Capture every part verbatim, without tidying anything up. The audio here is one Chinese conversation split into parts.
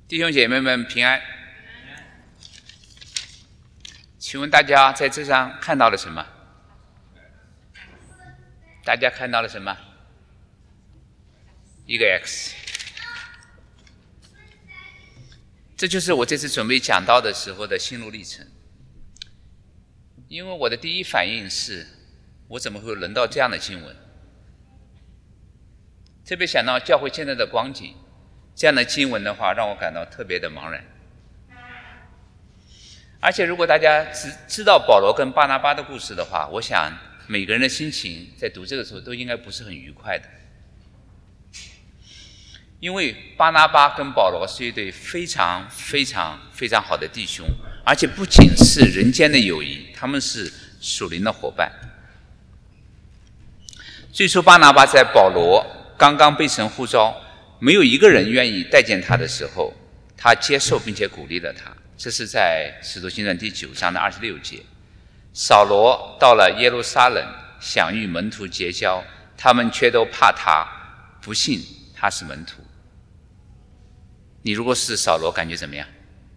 弟兄姐妹们平安。请问大家在这张看到了什么？大家看到了什么？一个 X。这就是我这次准备讲道的时候的心路历程。因为我的第一反应是，我怎么会轮到这样的经文？特别想到教会现在的光景，这样的经文的话，让我感到特别的茫然。而且如果大家知知道保罗跟巴拿巴的故事的话，我想每个人的心情在读这个时候都应该不是很愉快的。因为巴拿巴跟保罗是一对非常非常非常好的弟兄，而且不仅是人间的友谊，他们是属灵的伙伴。最初巴拿巴在保罗刚刚被神呼召，没有一个人愿意待见他的时候，他接受并且鼓励了他。这是在使徒行传第九章的二十六节。扫罗到了耶路撒冷，想与门徒结交，他们却都怕他，不信他是门徒。你如果是扫罗，感觉怎么样？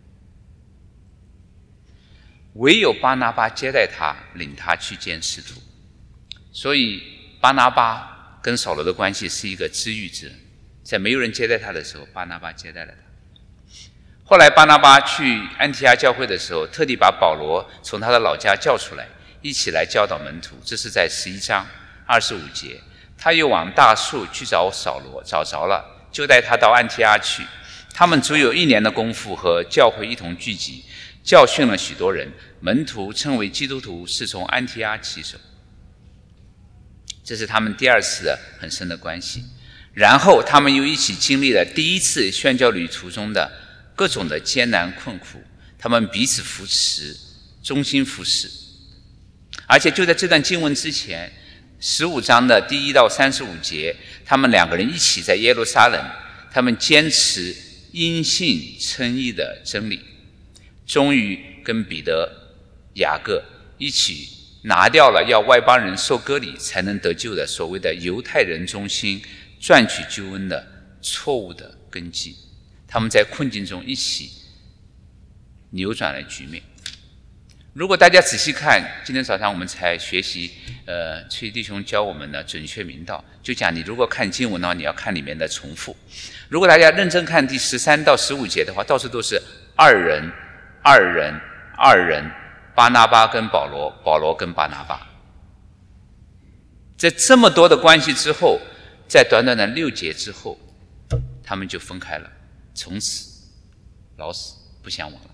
唯有巴拿巴接待他，领他去见使徒。所以巴拿巴跟扫罗的关系是一个知遇之恩，在没有人接待他的时候，巴拿巴接待了他。后来巴拿巴去安提阿教会的时候，特地把保罗从他的老家叫出来，一起来教导门徒。这是在十一章二十五节。他又往大树去找扫罗，找着了，就带他到安提阿去。他们足有一年的功夫和教会一同聚集，教训了许多人。门徒称为基督徒是从安提阿起手。这是他们第二次的很深的关系。然后他们又一起经历了第一次宣教旅途中的各种的艰难困苦，他们彼此扶持，忠心服侍。而且就在这段经文之前，十五章的第一到三十五节，他们两个人一起在耶路撒冷，他们坚持因信称义的真理，终于跟彼得、雅各一起拿掉了要外邦人受割礼才能得救的所谓的犹太人中心赚取救恩的错误的根基。他们在困境中一起扭转了局面。如果大家仔细看，今天早上我们才学习呃，崔弟兄教我们的准确明道，就讲你如果看经文的话，你要看里面的重复。如果大家认真看第十三到十五节的话，到处都是二人二人二人，巴拿巴跟保罗，保罗跟巴拿巴。在这么多的关系之后，在短短的六节之后，他们就分开了，从此老死不相往来。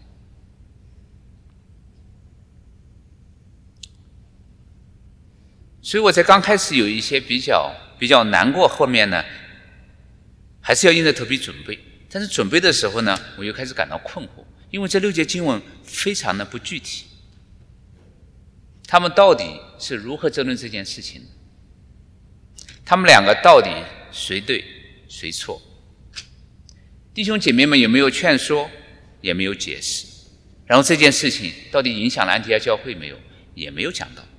所以我在刚开始有一些比较比较难过，后面呢还是要硬着头皮准备。但是准备的时候呢，我又开始感到困惑，因为这六节经文非常的不具体，他们到底是如何争论这件事情的？他们两个到底谁对谁错？弟兄姐妹们有没有劝说？也没有解释。然后这件事情到底影响了安提阿教会没有？也没有讲到。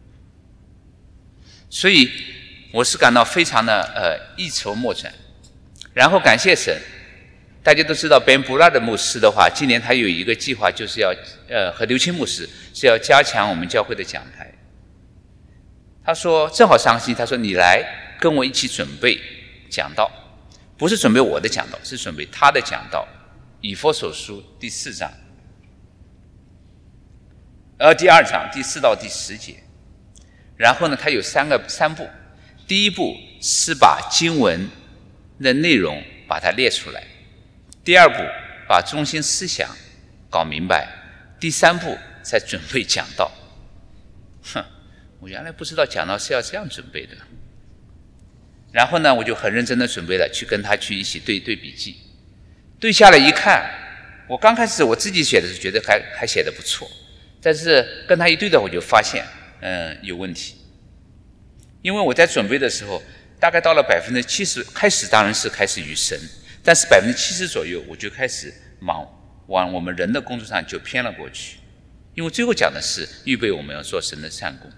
所以我是感到非常的呃一筹莫展。然后感谢神，大家都知道 Ben Bula 的牧师的话，今年他有一个计划，就是要呃和刘清牧师是要加强我们教会的讲台。他说正好上星期，他说你来跟我一起准备讲道，不是准备我的讲道，是准备他的讲道，以弗所书第四章，呃第二章第四到第十节。然后呢，他有三个三步，第一步是把经文的内容把它列出来，第二步把中心思想搞明白，第三步才准备讲道。哼，我原来不知道讲道是要这样准备的。然后呢，我就很认真的准备了，去跟他去一起对对笔记。对下来一看，我刚开始我自己写的时候觉得还还写得不错，但是跟他一对的我就发现嗯，有问题。因为我在准备的时候，大概到了百分之七十，开始当然是开始与神，但是百分之七十左右，我就开始往往我们人的工作上就偏了过去。因为最后讲的是预备我们要做神的善工。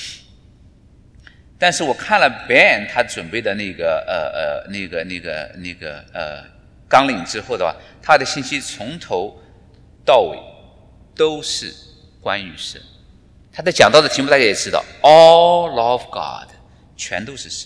但是我看了 Ben 他准备的那个呃呃那个那个那个呃纲领之后的话， 他的信息从头到尾都是关于神。他的讲到的题目大家也知道 ，All of God， 全都是神。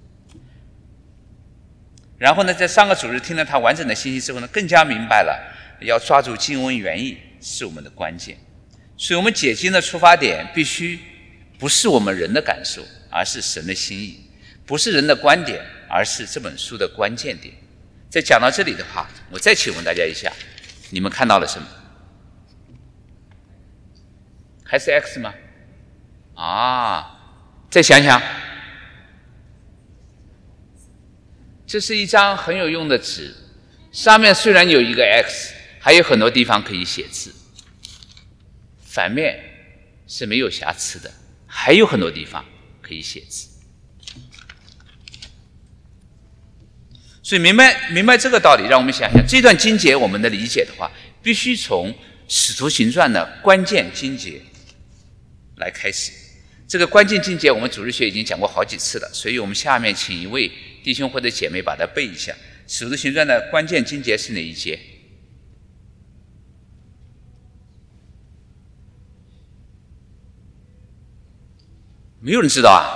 然后呢，在上个主日听了他完整的信息之后呢，更加明白了要抓住经文原意是我们的关键。所以我们解经的出发点必须不是我们人的感受，而是神的心意；不是人的观点，而是这本书的关键点。在讲到这里的话，我再请问大家一下，你们看到了什么？还是 X 吗？啊，再想想，这是一张很有用的纸，上面虽然有一个 X， 还有很多地方可以写字，反面是没有瑕疵的，还有很多地方可以写字。所以明白明白这个道理，让我们想想这段经节我们的理解的话，必须从使徒行传的关键经节来开始。这个关键经节我们主日学已经讲过好几次了，所以我们下面请一位弟兄或者姐妹把它背一下。使徒行传的关键经节是哪一节？没有人知道啊？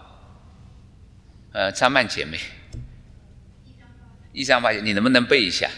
呃，张曼姐妹，一章八节，你能不能背一下？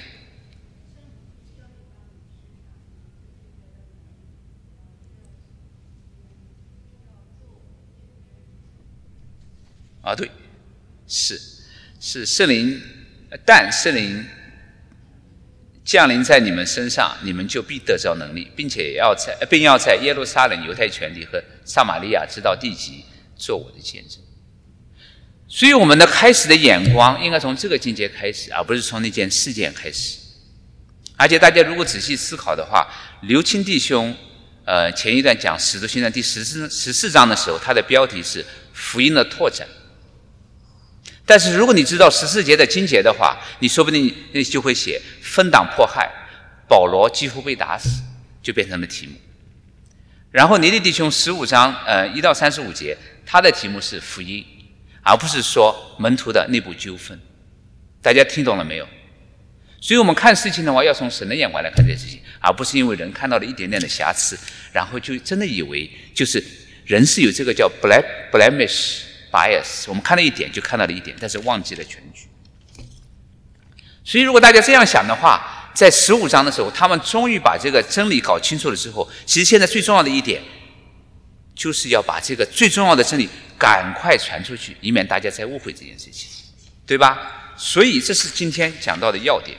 啊，对，是是圣灵，但圣灵降临在你们身上，你们就必得着能力，并且要在并要在耶路撒冷、犹太全地和撒玛利亚直到地极做我的见证。所以我们的开始的眼光应该从这个境界开始，而不是从那件事件开始。而且大家如果仔细思考的话，刘清弟兄呃前一段讲使徒行传第十四十四章的时候，他的标题是福音的拓展。但是如果你知道十四节的经节的话，你说不定你就会写分党迫害，保罗几乎被打死，就变成了题目。然后尼利弟兄十五章呃一到三十五节，他的题目是福音，而不是说门徒的内部纠纷。大家听懂了没有？所以我们看事情的话，要从神的眼光来看这件事情，而不是因为人看到了一点点的瑕疵，然后就真的以为就是人是有这个叫 blemish bias， 我们看了一点就看到了一点，但是忘记了全局。所以如果大家这样想的话，在十五章的时候，他们终于把这个真理搞清楚了之后，其实现在最重要的一点就是要把这个最重要的真理赶快传出去，以免大家再误会这件事情，对吧？所以这是今天讲到的要点，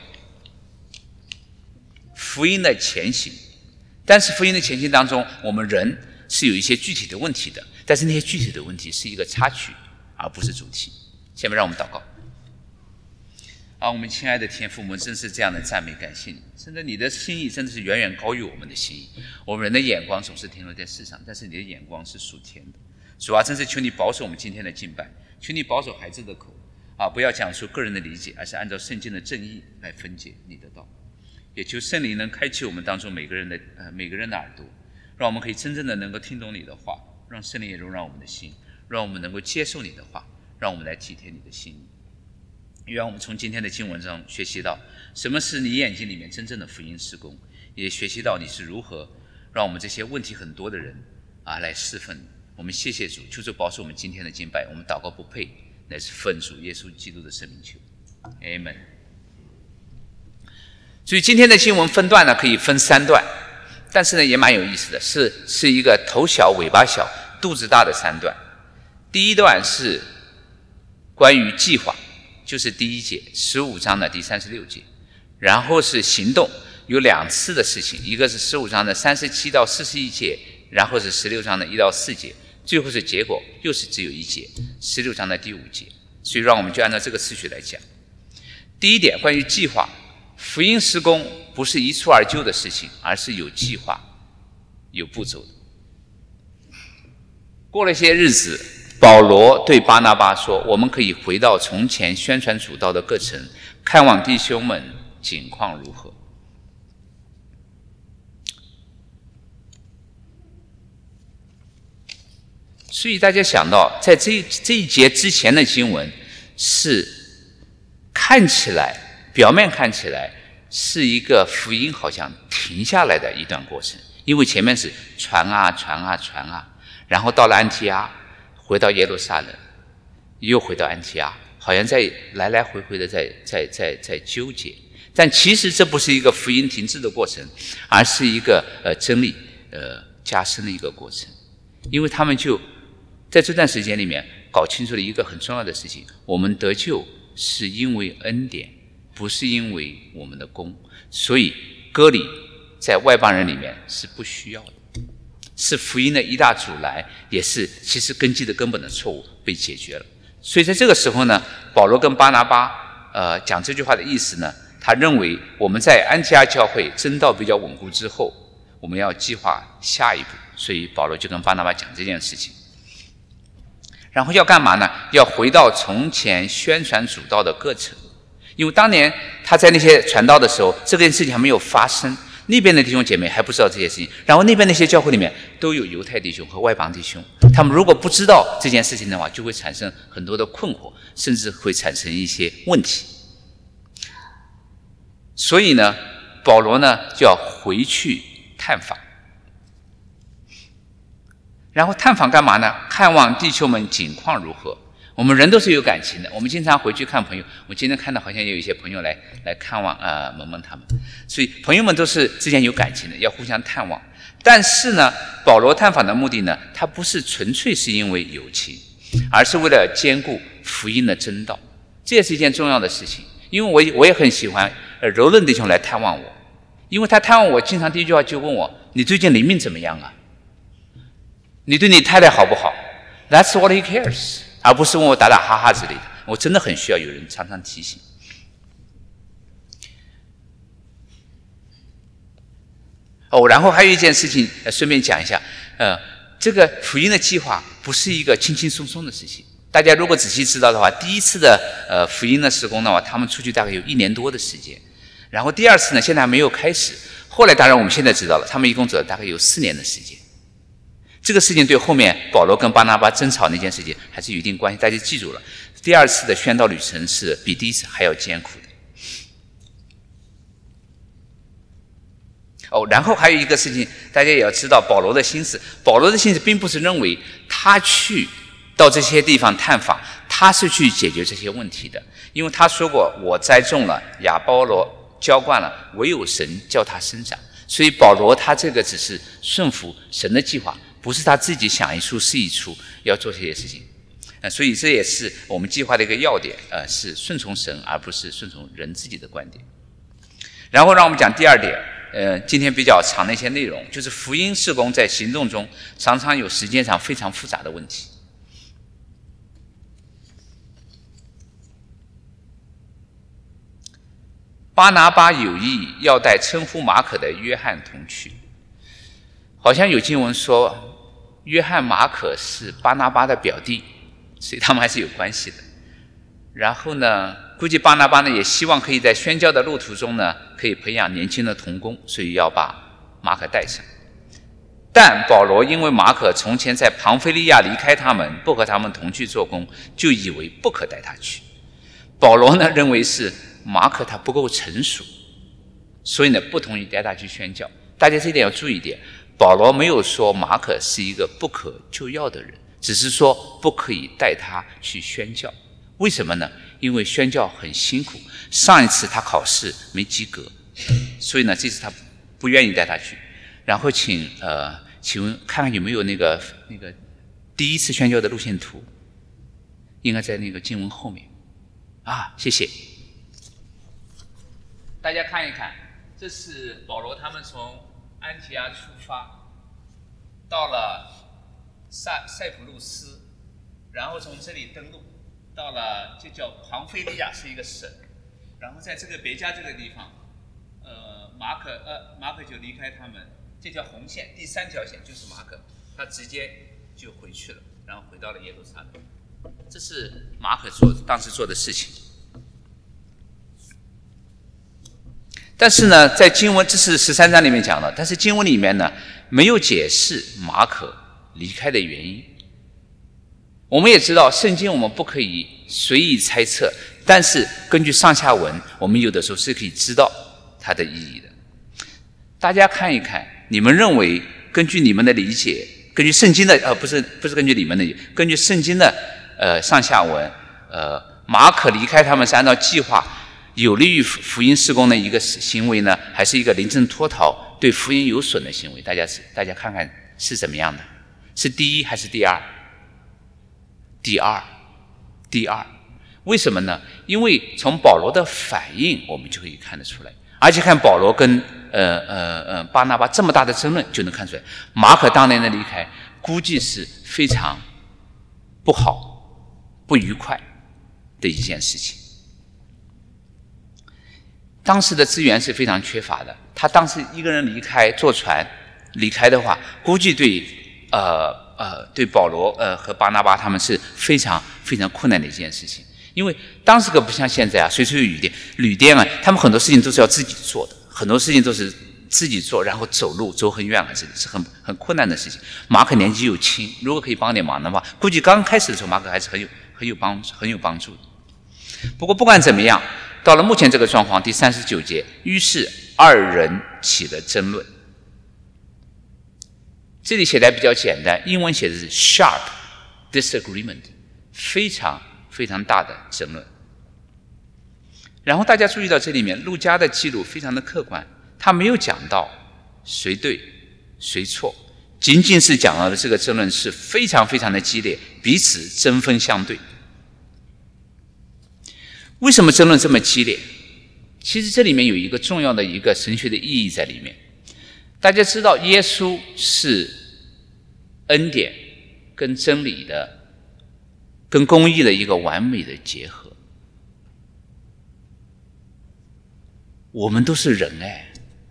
福音的前行。但是福音的前行当中，我们人是有一些具体的问题的，但是那些具体的问题是一个插曲，而不是主题。下面让我们祷告。啊，我们亲爱的天父，我们真是这样的赞美感谢你，真的你的心意真的是远远高于我们的心意。我们人的眼光总是停留在世上，但是你的眼光是属天的。主啊，真是求你保守我们今天的敬拜，求你保守孩子的口啊，不要讲述个人的理解，而是按照圣经的正义来分解你的道。也求圣灵能开启我们当中每个人的呃每个人的耳朵，让我们可以真正的能够听懂你的话，让圣灵也容让我们的心，让我们能够接受你的话，让我们来体贴你的心意。愿我们从今天的经文中学习到什么是你眼睛里面真正的福音事工，也学习到你是如何让我们这些问题很多的人啊来侍奉你。我们谢谢主，求主保守我们今天的敬拜，我们祷告不配，乃是奉主耶稣基督的圣名求 Amen。 所以今天的经文分段呢可以分三段，但是呢也蛮有意思的，是是一个头小尾巴小肚子大的三段。第一段是关于计划，就是第一节十五章的第三十六节，然后是行动，有两次的事情，一个是十五章的三十七到四十一节，然后是十六章的一到四节，最后是结果，又是只有一节，十六章的第五节。所以让我们就按照这个次序来讲。第一点，关于计划，福音施工不是一蹴而就的事情，而是有计划有步骤的。过了一些日子，保罗对巴拿巴说，我们可以回到从前宣传主道的各城，看望弟兄们景况如何。所以大家想到在这这一节之前的经文是看起来表面看起来是一个福音好像停下来的一段过程，因为前面是传啊传啊传啊，然后到了安提阿，回到耶路撒冷，又回到安提阿，好像在来来回回的在在在在纠结。但其实这不是一个福音停滞的过程，而是一个呃真理呃加深的一个过程。因为他们就在这段时间里面搞清楚了一个很重要的事情：我们得救是因为恩典，不是因为我们的功。所以割礼在外邦人里面是不需要的，是福音的一大阻拦，也是其实根基的根本的错误被解决了。所以在这个时候呢，保罗跟巴拿巴呃讲这句话的意思呢，他认为我们在安提阿教会真道比较稳固之后，我们要计划下一步，所以保罗就跟巴拿巴讲这件事情。然后要干嘛呢？要回到从前宣传主道的过程，因为当年他在那些传道的时候，这件事情还没有发生，那边的弟兄姐妹还不知道这些事情，然后那边那些教会里面都有犹太弟兄和外邦弟兄，他们如果不知道这件事情的话，就会产生很多的困惑，甚至会产生一些问题。所以呢，保罗呢就要回去探访。然后探访干嘛呢？看望弟兄们景况如何。我们人都是有感情的，我们经常回去看朋友。我今天看到好像也有一些朋友来来看望呃萌萌他们，所以朋友们都是之间有感情的，要互相探望。但是呢，保罗探访的目的呢，他不是纯粹是因为友情，而是为了兼顾福音的真道。这也是一件重要的事情，因为我我也很喜欢呃柔嫩弟兄来探望我，因为他探望我，经常第一句话就问我：你最近灵命怎么样啊？你对你太太好不好？ That's what he cares， 而不是问我打打哈哈之类的。我真的很需要有人常常提醒。哦，然后还有一件事情，呃，顺便讲一下，呃，这个福音的计划不是一个轻轻松松的事情。大家如果仔细知道的话，第一次的呃福音的事工的话，他们出去大概有一年多的时间，然后第二次呢，现在还没有开始。后来当然我们现在知道了，他们一共走了大概有四年的时间。这个事情对后面保罗跟巴拿巴争吵那件事情还是有一定关系，大家记住了。第二次的宣道旅程是比第一次还要艰苦的。哦，然后还有一个事情，大家也要知道保罗的心思。保罗的心思并不是认为他去到这些地方探访，他是去解决这些问题的，因为他说过：“我栽种了，亚波罗浇灌了，唯有神叫他生长。”所以保罗他这个只是顺服神的计划，不是他自己想一出是一出要做这些事情。呃，所以这也是我们计划的一个要点，呃，是顺从神而不是顺从人自己的观点。然后让我们讲第二点，呃，今天比较长的一些内容，就是福音事工在行动中常常有时间上非常复杂的问题。巴拿巴有意要带称呼马可的约翰同去，好像有经文说约翰马可是巴拿巴的表弟，所以他们还是有关系的。然后呢，估计巴拿巴呢也希望可以在宣教的路途中呢，可以培养年轻的同工，所以要把马可带上。但保罗因为马可从前在庞菲利亚离开他们，不和他们同去做工，就以为不可带他去。保罗呢认为是马可他不够成熟，所以呢不同意带他去宣教。大家这一点要注意一点，保罗没有说马可是一个不可救药的人，只是说不可以带他去宣教。为什么呢？因为宣教很辛苦，上一次他考试没及格，所以呢这次他不愿意带他去。然后请呃，请问看看有没有那个那个第一次宣教的路线图，应该在那个经文后面啊，谢谢。大家看一看，这是保罗他们从安提阿出发，到了塞塞浦路斯，然后从这里登陆，到了就叫庞菲利亚，是一个省，然后在这个别家这个地方，呃，马可呃马可就离开他们，这条红线第三条线就是马可，他直接就回去了，然后回到了耶路撒冷。这是马可做当时做的事情。但是呢，在经文，这是十三章里面讲的，但是经文里面呢，没有解释马可离开的原因。我们也知道，圣经我们不可以随意猜测，但是根据上下文，我们有的时候是可以知道它的意义的。大家看一看，你们认为根据你们的理解，根据圣经的呃不是不是根据你们的理解，根据圣经的呃上下文，呃马可离开他们是按照计划有利于福音事工的一个行为呢，还是一个临阵脱逃对福音有损的行为？大家是大家看看是怎么样的？是第一还是第二？第二，第二。为什么呢？因为从保罗的反应我们就可以看得出来，而且看保罗跟呃呃呃巴拿巴这么大的争论就能看出来，马可当年的离开估计是非常不好不愉快的一件事情。当时的资源是非常缺乏的，他当时一个人离开坐船离开的话，估计对呃呃对保罗呃和巴拿巴他们是非常非常困难的一件事情。因为当时可不像现在啊，随处有旅店，旅店啊，他们很多事情都是要自己做的，很多事情都是自己做，然后走路走很远啊，这是很很困难的事情。马可年纪又轻，如果可以帮点忙的话，估计刚开始的时候马可还是很有很有帮很有帮助的。不过不管怎么样，到了目前这个状况，第三十九节，于是二人起了争论。这里写的比较简单，英文写的是 sharp disagreement， 非常非常大的争论。然后大家注意到这里面，路加的记录非常的客观，他没有讲到谁对谁错，仅仅是讲到的这个争论是非常非常的激烈，彼此针锋相对。为什么争论这么激烈？其实这里面有一个重要的一个神学的意义在里面。大家知道耶稣是恩典跟真理的跟公义的一个完美的结合。我们都是人哎，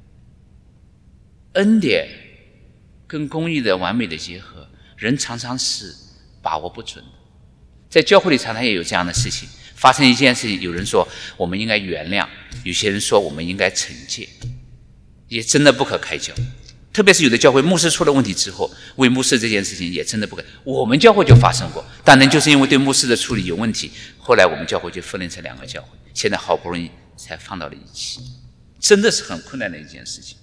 恩典跟公义的完美的结合，人常常是把握不准的。在教会里常常也有这样的事情，发生一件事情，有人说我们应该原谅，有些人说我们应该惩戒，也真的不可开交。特别是有的教会牧师出了问题之后，为牧师这件事情也真的不可。我们教会就发生过，当然就是因为对牧师的处理有问题，后来我们教会就分裂成两个教会，现在好不容易才放到了一起，真的是很困难的一件事情。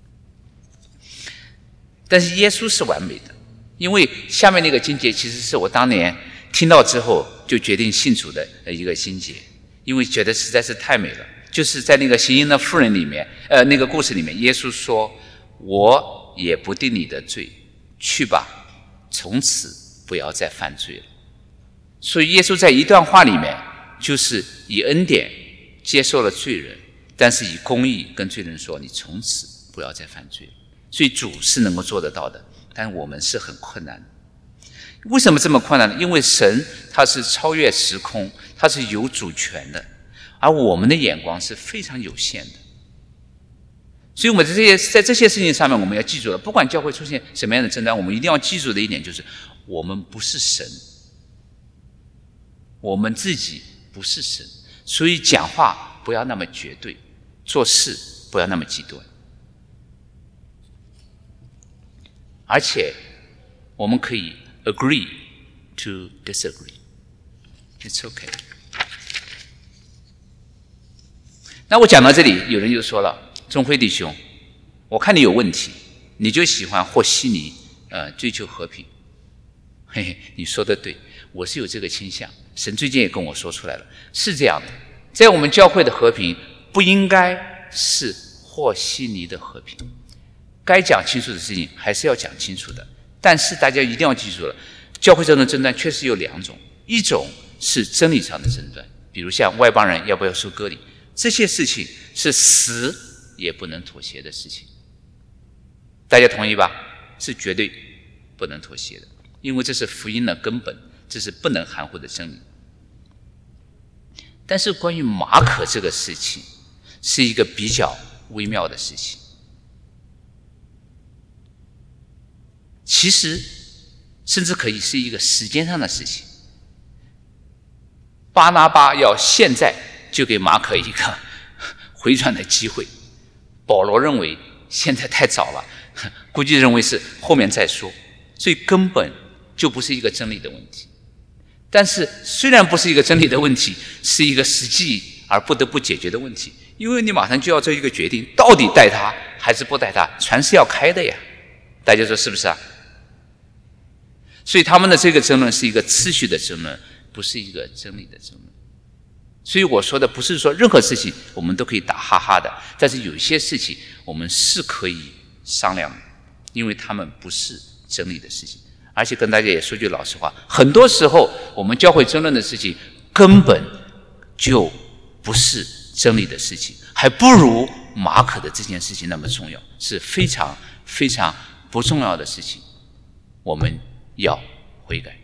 但是耶稣是完美的，因为下面那个经节其实是我当年听到之后就决定信主的一个经节，因为觉得实在是太美了。就是在那个行淫的妇人里面，呃，那个故事里面，耶稣说：“我也不定你的罪，去吧，从此不要再犯罪了。”所以耶稣在一段话里面，就是以恩典接受了罪人，但是以公义跟罪人说：“你从此不要再犯罪了。”所以主是能够做得到的，但我们是很困难的。为什么这么困难呢？因为神他是超越时空，他是有主权的，而我们的眼光是非常有限的。所以我们在这些在这些事情上面，我们要记住了，不管教会出现什么样的争端，我们一定要记住的一点就是，我们不是神，我们自己不是神，所以讲话不要那么绝对，做事不要那么极端。而且我们可以 agree to disagree. It's okay. 那我讲到这里，有人就说了，钟辉弟兄，我看你有问题，你就喜欢和稀泥，呃，追求和平。嘿嘿，你说的对，我是有这个倾向。神最近也跟我说出来了，是这样的，在我们教会的和平不应该是和稀泥的和平，该讲清楚的事情还是要讲清楚的。但是大家一定要记住了，教会中的争端确实有两种，一种是真理上的争端，比如像外邦人要不要受割礼，这些事情是死也不能妥协的事情，大家同意吧？是绝对不能妥协的，因为这是福音的根本，这是不能含糊的真理。但是关于马可这个事情，是一个比较微妙的事情。其实甚至可以是一个时间上的事情。巴拿巴要现在就给马可一个回转的机会，保罗认为现在太早了，估计认为是后面再说，所以根本就不是一个真理的问题。但是虽然不是一个真理的问题，是一个实际而不得不解决的问题， 因为你马上就要做一个决定，到底带他还是不带他，船是要开的呀。大家说是不是啊？所以他们的这个争论是一个次序的争论，不是一个真理的争论。所以我说的不是说任何事情我们都可以打哈哈的，但是有些事情我们是可以商量的，因为他们不是真理的事情。而且跟大家也说句老实话，很多时候我们教会争论的事情根本就不是真理的事情，还不如马可的这件事情那么重要，是非常非常不重要的事情，我们要悔改。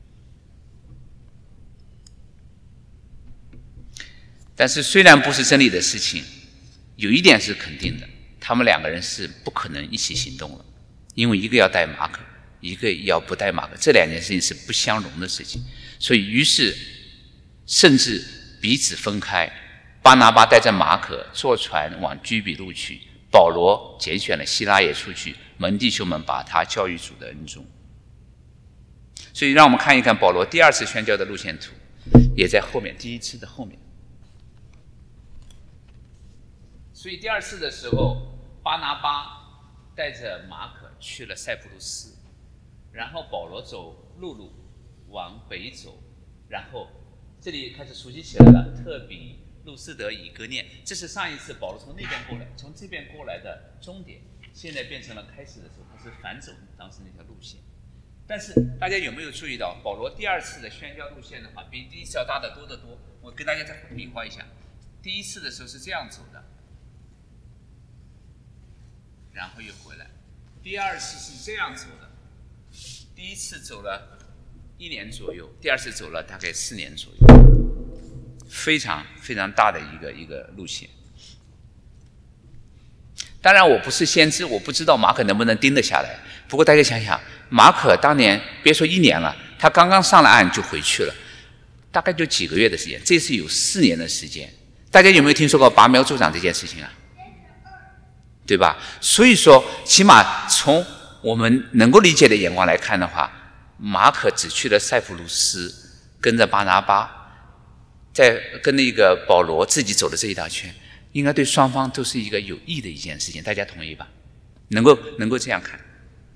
但是虽然不是真理的事情，有一点是肯定的，他们两个人是不可能一起行动了，因为一个要带马可，一个要不带马可，这两件事情是不相容的事情。所以于是甚至彼此分开，巴拿巴带着马可坐船往居比路去，保罗拣选了希拉也出去，门弟兄们把他教育主的恩中。所以让我们看一看保罗第二次宣教的路线图，也在后面，第一次的后面。所以第二次的时候，巴拿巴带着马可去了塞浦路斯，然后保罗走陆路往北走，然后这里开始熟悉起来了，特比、路斯德、以哥念，这是上一次保罗从那边过来，从这边过来的终点，现在变成了开始的时候，他是反走当时那条路线。但是大家有没有注意到，保罗第二次的宣教路线的话，比第一次要大得多得多。我跟大家再比划一下，第一次的时候是这样走的，然后又回来；第二次是这样走的，第一次走了一年左右，第二次走了大概四年左右，非常非常大的一个一个路线。当然我不是先知，我不知道马可能不能盯得下来。不过大家想想，马可当年别说一年了，他刚刚上了岸就回去了，大概就几个月的时间，这次有四年的时间。大家有没有听说过拔苗助长这件事情啊？对吧？所以说起码从我们能够理解的眼光来看的话，马可只去了塞浦路斯，跟着巴拿巴，在跟那个保罗自己走的这一大圈，应该对双方都是一个有益的一件事情，大家同意吧？能够能够这样看。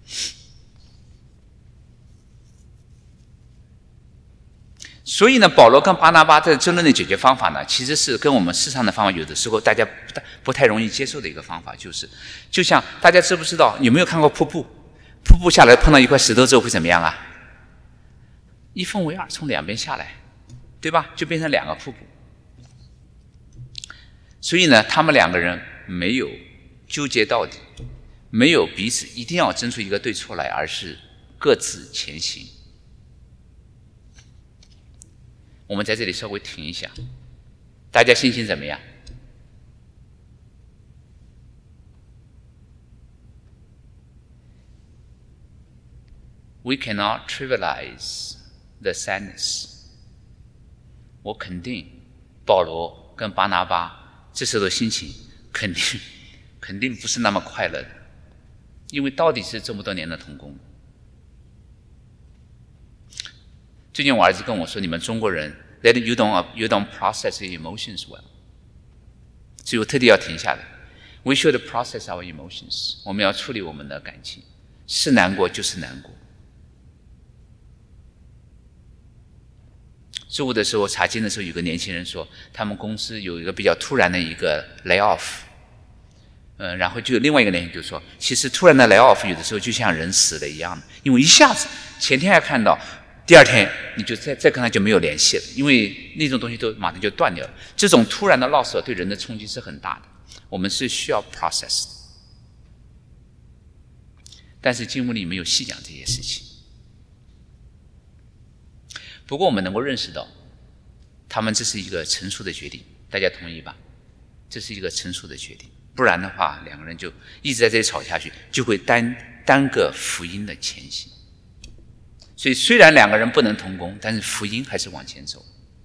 所以呢，保罗跟巴拿巴在争论的解决方法呢，其实是跟我们世上的方法有的时候大家不太不太容易接受的一个方法，就是就像大家知不知道，有没有看过瀑布？瀑布下来碰到一块石头之后会怎么样啊？一分为二，从两边下来，对吧？就变成两个瀑布。所以呢，他们两个人没有纠结到底，没有彼此一定要争出一个对错来，而是各自前行。我们在这里稍微停一下，大家心情怎么样？We cannot trivialize the sadness. 我肯定保罗跟巴拿巴这时候的心情肯定肯定不是那么快乐的，因为到底是这么多年的同工。最近我儿子跟我说，你们中国人 that you don't you don't process your emotions well， 所以我特地要停下来。We should process our emotions， 我们要处理我们的感情，是难过就是难过。周五的时候查经的时候，有个年轻人说，他们公司有一个比较突然的一个 lay off， 嗯、呃，然后就有另外一个年轻人就说，其实突然的 lay off 有的时候就像人死了一样的，因为一下子前天还看到，第二天你就再再跟他就没有联系了，因为那种东西都马上就断掉了。这种突然的 loss 对人的冲击是很大的，我们是需要 process 的。但是经文里没有细讲这些事情。不过我们能够认识到，他们这是一个成熟的决定，大家同意吧？这是一个成熟的决定，不然的话，两个人就一直在这里吵下去，就会耽耽搁福音的前行。所以虽然两个人不能同工，但是福音还是往前走。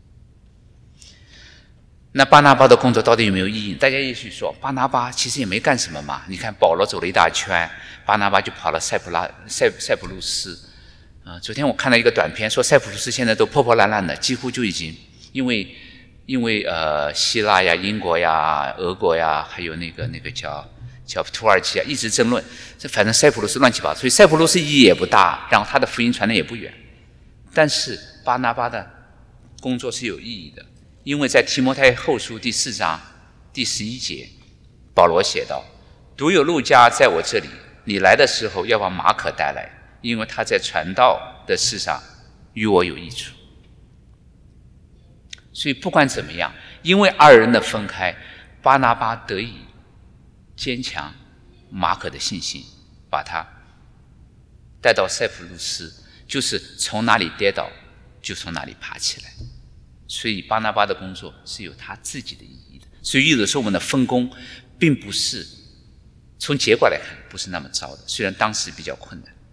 那巴拿巴的工作到底有没有意义？大家也许说，巴拿巴其实也没干什么嘛。你看保罗走了一大圈，巴拿巴就跑了塞浦拉塞塞浦路斯。啊、呃，昨天我看到一个短片，说塞浦路斯现在都破破烂烂的，几乎就已经因为因为呃希腊呀、英国呀、俄国呀，还有那个那个叫叫土耳其啊，一直争论。这反正塞浦路斯乱七八糟，所以塞浦路斯意义也不大，然后他的福音传的也不远。但是巴拿巴的工作是有意义的，因为在提摩太后书第四章第十一节，保罗写道：“独有路加在我这里，你来的时候要把马可带来，因为他在传道的事上与我有益处。”所以不管怎么样，因为二人的分开，巴拿巴得以坚强马可的信心，把他带到塞浦路斯，就是从哪里跌倒就从哪里爬起来。所以巴拿巴的工作是有他自己的意义的。所以有的时候我们的分工并不是从结果来看不是那么糟的，虽然当时比较困难。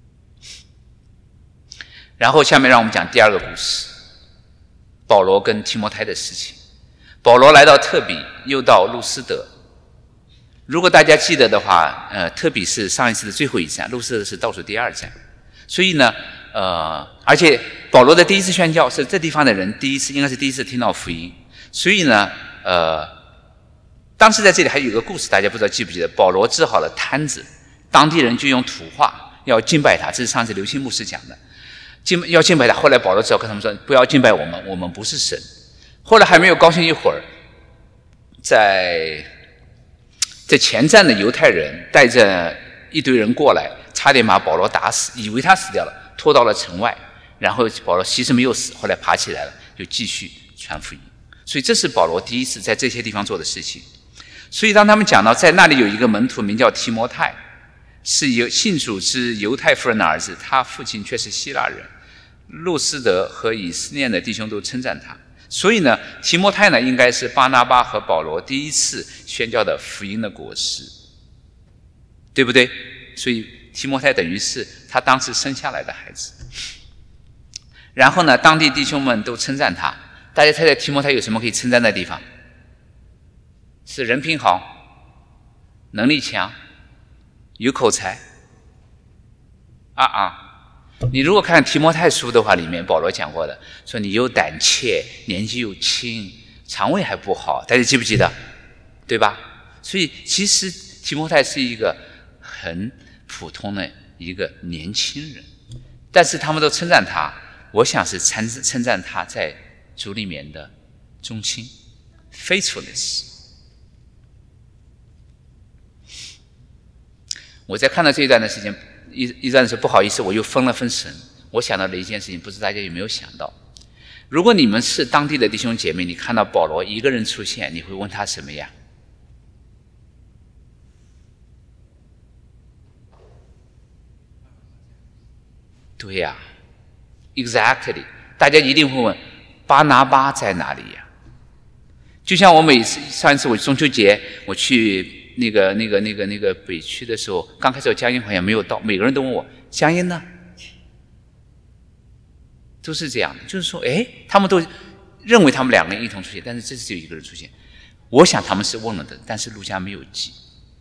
然后下面让我们讲第二个故事，保罗跟提摩太的事情。保罗来到特比，又到路斯德。如果大家记得的话，呃，特比是上一次的最后一站，路斯德是倒数第二站。所以呢，呃，而且保罗的第一次宣教是这地方的人第一次，应该是第一次听到福音。所以呢，呃，当时在这里还有一个故事，大家不知道记不记得？保罗治好了瘫子，当地人就用土话要敬拜他，这是上次刘清牧师讲的。敬要敬拜他，后来保罗只好跟他们说：“不要敬拜我们，我们不是神。”后来还没有高兴一会儿，在在前站的犹太人带着一堆人过来，差点把保罗打死，以为他死掉了，拖到了城外。然后保罗其实没有死，后来爬起来了，就继续传福音。所以这是保罗第一次在这些地方做的事情。所以当他们讲到在那里有一个门徒名叫提摩太，是由信主之犹太妇人的儿子，他父亲却是希腊人。路斯德和以斯念的弟兄都称赞他。所以呢，提摩太呢，应该是巴拿巴和保罗第一次宣教的福音的果实，对不对？所以提摩太等于是他当时生下来的孩子。然后呢，当地弟兄们都称赞他。大家猜猜提摩太有什么可以称赞的地方？是人品好，能力强，有口才。啊啊！你如果看提摩太书的话，里面保罗讲过的，说你又胆怯，年纪又轻，肠胃还不好，大家记不记得？对吧？所以其实提摩太是一个很普通的一个年轻人，但是他们都称赞他，我想是称称赞他在主里面的忠心 faithfulness。 我在看到这一段的时间一一段的时候，不好意思，我又分了分神，我想到了一件事情，不知道大家有没有想到？如果你们是当地的弟兄姐妹，你看到保罗一个人出现，你会问他什么呀？对呀 ，exactly， 大家一定会问巴拿巴在哪里呀？就像我每次上一次我中秋节我去那个那个那个那个北区的时候，刚开始我江阴好像没有到，每个人都问我江阴呢，都是这样的，就是说，哎，他们都认为他们两个人一同出现，但是这次只有一个人出现。我想他们是问了的，但是路加没有记。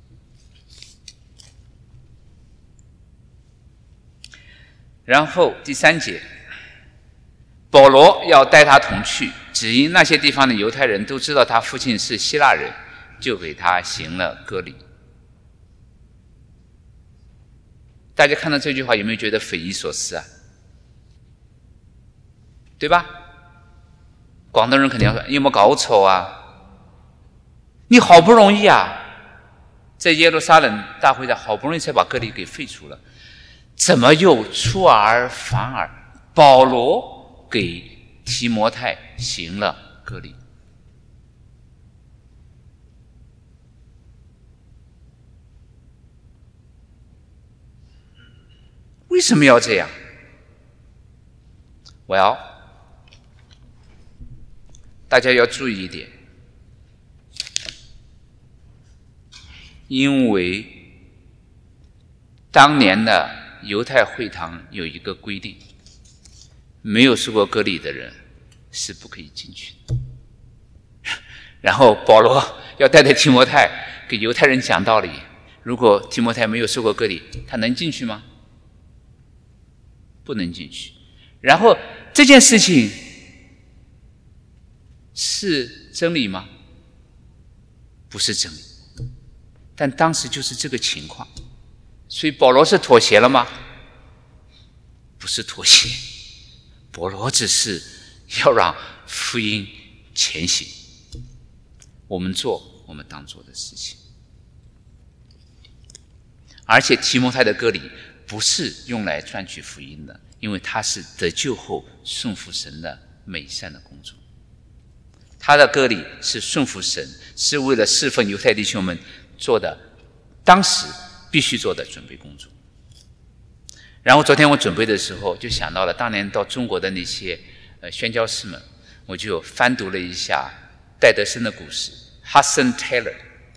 然后第三节，保罗要带他同去，只因那些地方的犹太人都知道他父亲是希腊人，就给他行了割礼。大家看到这句话有没有觉得匪夷所思啊？对吧？广东人肯定要说，有没有搞错啊？你好不容易啊，在耶路撒冷大会上好不容易才把割礼给废除了，怎么又出尔反尔？保罗给提摩太行了割礼。为什么要这样？我要大家要注意一点，因为当年的犹太会堂有一个规定，没有受过割礼的人是不可以进去的。然后保罗要带着提摩太给犹太人讲道理，如果提摩太没有受过割礼，他能进去吗？不能进去。然后这件事情是真理吗？不是真理。但当时就是这个情况，所以保罗是妥协了吗？不是妥协，保罗只是要让福音前行，我们做我们当做的事情。而且提摩太的割礼不是用来赚取福音的，因为他是得救后顺服神的美善的工作。他的割礼是顺服神，是为了侍奉犹太弟兄们做的当时必须做的准备工作。然后昨天我准备的时候就想到了当年到中国的那些呃宣教士们，我就翻读了一下戴德生的故事 Hudson Taylor。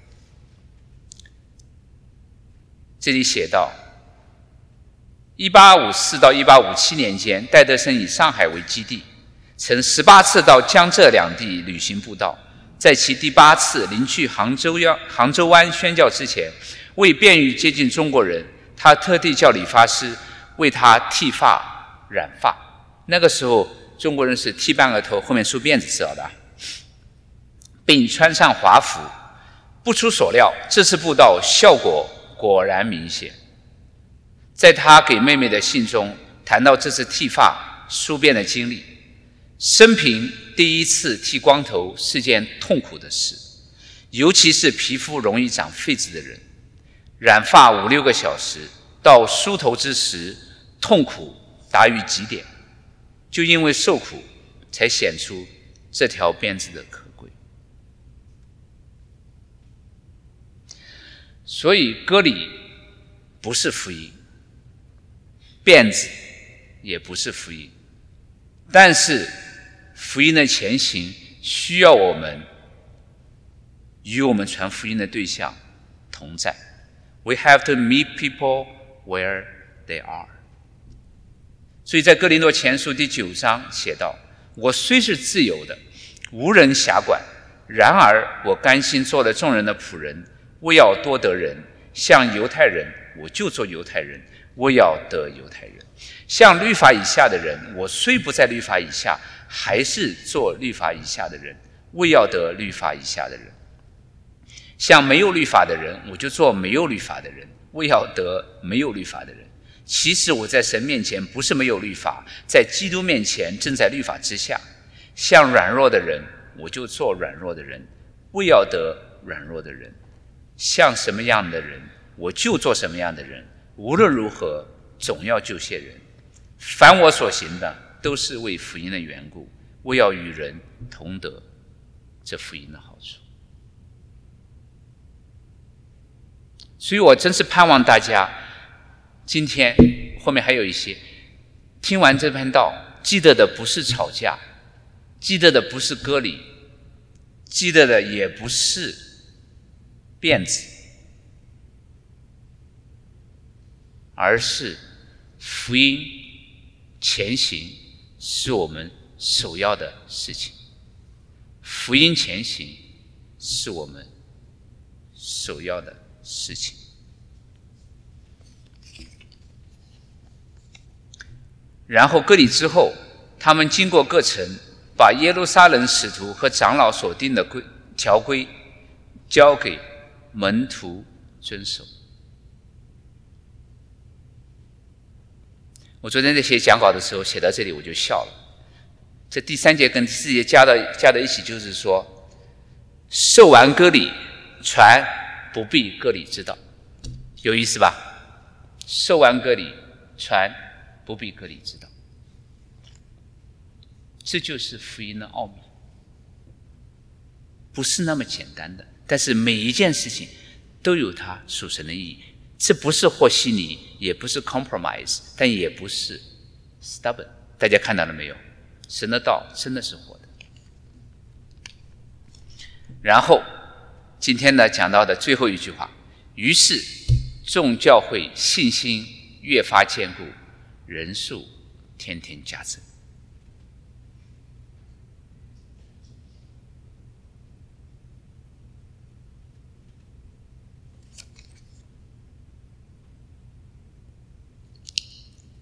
这里写道，一八五四到一八五七年间，戴德生以上海为基地，曾十八次到江浙两地旅行布道。在其第八次临去杭州央杭州湾宣教之前，为便于接近中国人，他特地叫理发师为他剃发染发。那个时候中国人是剃半个头后面梳辫子，知道的，并穿上华服。不出所料，这次布道效果果然明显。在他给妹妹的信中谈到这次剃发梳辫的经历，生平第一次剃光头是件痛苦的事，尤其是皮肤容易长痱子的人，染发五六个小时，到梳头之时痛苦达于极点，就因为受苦才显出这条辫子的可贵。所以割礼不是福音，辫子也不是福音，但是福音的前行需要我们与我们传福音的对象同在。 We have to meet people where they are。 所以在哥林多前书第九章写道，我虽是自由的，无人辖管，然而我甘心做了众人的仆人，为要多得人。像犹太人，我就做犹太人，为要得犹太人。像律法以下的人，我虽不在律法以下，还是做律法以下的人，为要得律法以下的人。像没有律法的人，我就做没有律法的人，为要得没有律法的人。其实我在神面前不是没有律法，在基督面前正在律法之下。像软弱的人，我就做软弱的人，为要得软弱的人。像什么样的人，我就做什么样的人，无论如何总要救些人。凡我所行的，都是为福音的缘故，为要与人同得这福音的好处。所以我真是盼望大家今天后面还有一些听完这篇道，记得的不是吵架，记得的不是割礼，记得的也不是辫子，而是福音前行是我们首要的事情。福音前行是我们首要的事情。然后割礼之后，他们经过各城，把耶路撒冷使徒和长老所定的规条规交给门徒遵守。我昨天在写讲稿的时候写到这里我就笑了。这第三节跟第四节加到加到一起，就是说，受完割礼，传不必割礼之道，有意思吧？受完割礼，传不必割礼之道，这就是福音的奥秘，不是那么简单的。但是每一件事情都有它属神的意义，这不是和稀泥，也不是 compromise， 但也不是 stubborn。 大家看到了没有？神的道真的是活的。然后今天呢讲到的最后一句话，于是众教会信心越发坚固，人数天天加增。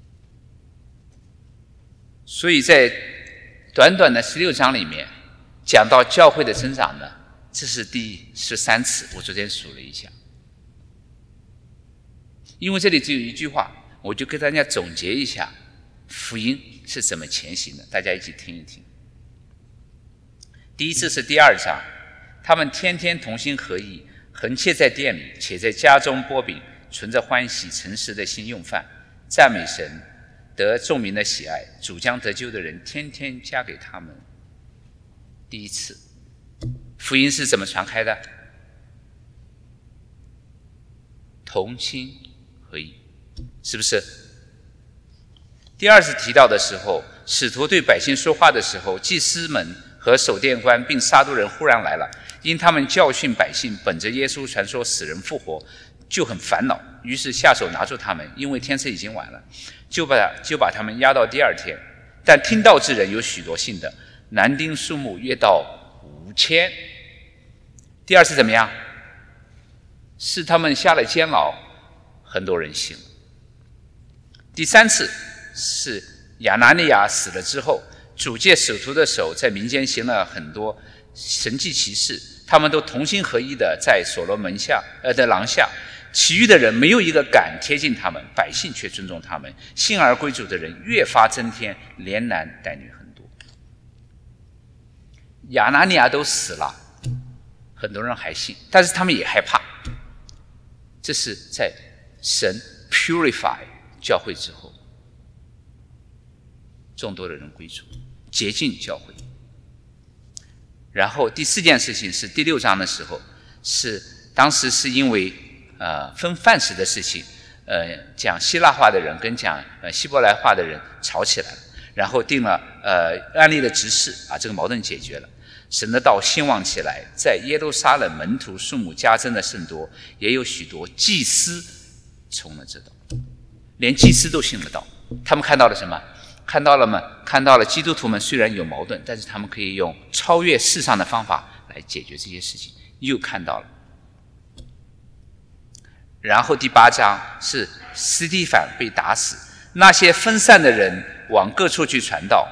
所以在短短的十六章里面讲到教会的增长呢，这是第十三次，我昨天数了一下。因为这里只有一句话，我就给大家总结一下福音是怎么前行的，大家一起听一听。第一次是第二章，他们天天同心合意，横切在店里，且在家中擘饼，存着欢喜诚实的心用饭，赞美神，得众民的喜爱，主将得救的人天天加给他们。第一次福音是怎么传开的？同心合意，是不是？第二次提到的时候，使徒对百姓说话的时候，祭司们和守殿官并撒都人忽然来了，因他们教训百姓本着耶稣传说死人复活，就很烦恼，于是下手拿住他们，因为天色已经晚了，就把就把他们押到第二天。但听道之人有许多信的，男丁数目约到五千。第二次怎么样？是他们下了监牢，很多人信了。第三次是亚拿尼亚死了之后，主借使徒的手在民间行了很多神迹奇事，他们都同心合一的在所罗门下呃的廊下，其余的人没有一个敢贴近他们，百姓却尊重他们，信而归主的人越发增添，连男带女很多。亚拿尼亚都死了，很多人还信，但是他们也害怕。这是在神 purify 教会之后，众多的人归主，洁净教会。然后第四件事情是第六章的时候，是当时是因为呃分饭食的事情，呃讲希腊话的人跟讲呃希伯来话的人吵起来了，然后定了呃案例的执事，把这个矛盾解决了。神的道兴旺起来，在耶路撒冷门徒数目加增的甚多，也有许多祭司从了这道，连祭司都信了道。他们看到了什么？看到了吗？看到了基督徒们虽然有矛盾，但是他们可以用超越世上的方法来解决这些事情，又看到了。然后第八章是司提反被打死，那些分散的人往各处去传道，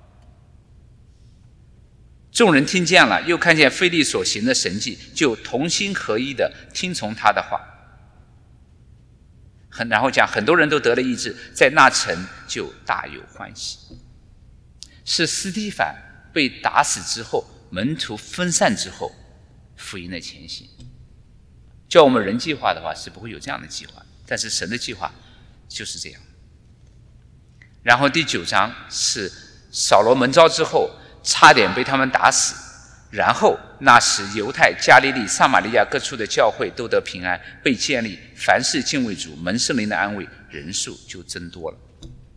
众人听见了，又看见腓力所行的神迹，就同心合一的听从他的话。很然后讲很多人都得了医治，在那城就大有欢喜。是司提反被打死之后，门徒分散之后，福音的前行。叫我们人计划的话是不会有这样的计划，但是神的计划就是这样。然后第九章是扫罗蒙召之后，差点被他们打死，然后那时犹太、加利利、撒玛利亚各处的教会都得平安，被建立，凡事敬畏主，蒙圣灵的安慰，人数就增多了。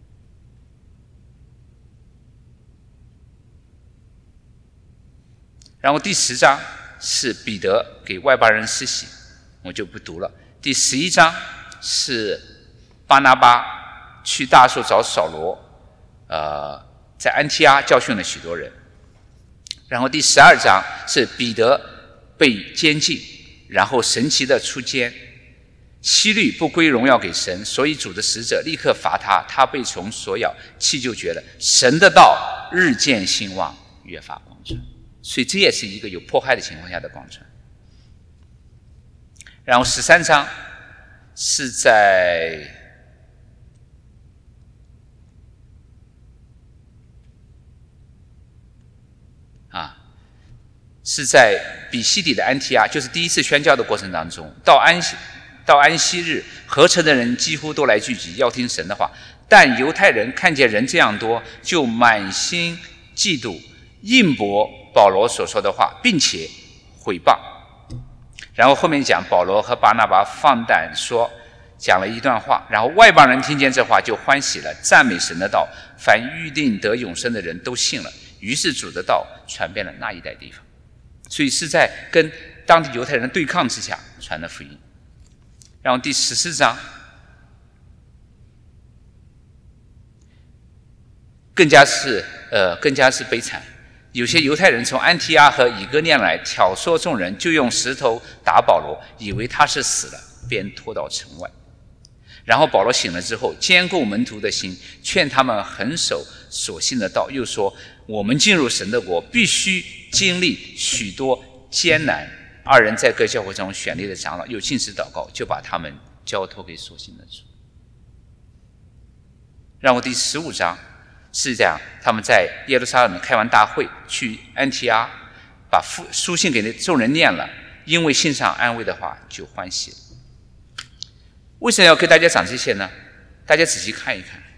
然后第十章是彼得给外邦人施洗，我就不读了。第十一章是巴拿巴去大树找扫罗，呃，在安提阿教训了许多人。然后第十二章是彼得被监禁，然后神奇的出监，希律不归荣耀给神，所以主的使者立刻罚他，他被虫所咬，气就绝了。神的道日渐兴旺，越发广传。所以这也是一个有迫害的情况下的广传。然后十三章是在啊，是在比西底的安提阿，就是第一次宣教的过程当中，到安息到安息日，合城的人几乎都来聚集，要听神的话。但犹太人看见人这样多，就满心嫉妒，应驳保罗所说的话，并且毁谤。然后后面讲保罗和巴拿巴放胆说，讲了一段话，然后外邦人听见这话就欢喜了，赞美神的道，凡预定得永生的人都信了。于是主的道传遍了那一带地方，所以是在跟当地犹太人对抗之下传的福音。然后第十四章更加是呃更加是悲惨，有些犹太人从安提阿和以哥念来挑唆众人，就用石头打保罗，以为他是死了，便拖到城外。然后保罗醒了之后，坚固门徒的心，劝他们恒守所信的道，又说我们进入神的国，必须经历许多艰难。二人在各教会中选立的长老，有禁食祷告，就把他们交托给所信的主。然后第十五章是这样，他们在耶路撒冷开完大会，去安提阿，把书信给众人念了，因为信上安慰的话，就欢喜了。为什么要给大家讲这些呢？大家仔细看一看，